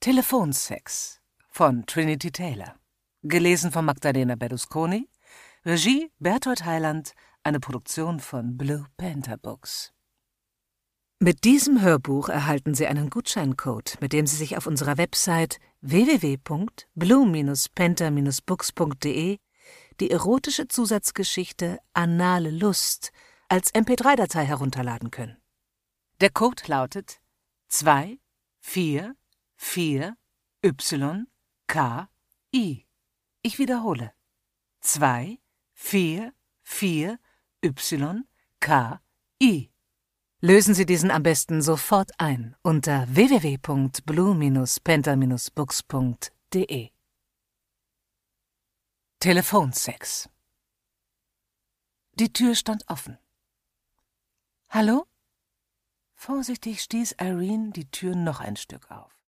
Telefonsex von Trinity Taylor. Gelesen von Magdalena Berlusconi. Regie Berthold Heiland. Eine Produktion von Blue Panther Books. Mit diesem Hörbuch erhalten Sie einen Gutscheincode, mit dem Sie sich auf unserer Website www.blue-panther-books.de die erotische Zusatzgeschichte Anale Lust als MP3-Datei herunterladen können. Der Code lautet 244YKI. Ich wiederhole. 244YKI. Lösen Sie diesen am besten sofort ein unter www.blue-panther-books.de. Telefonsex. Die Tür stand offen. »Hallo?« Vorsichtig stieß Irene die Tür noch ein Stück auf.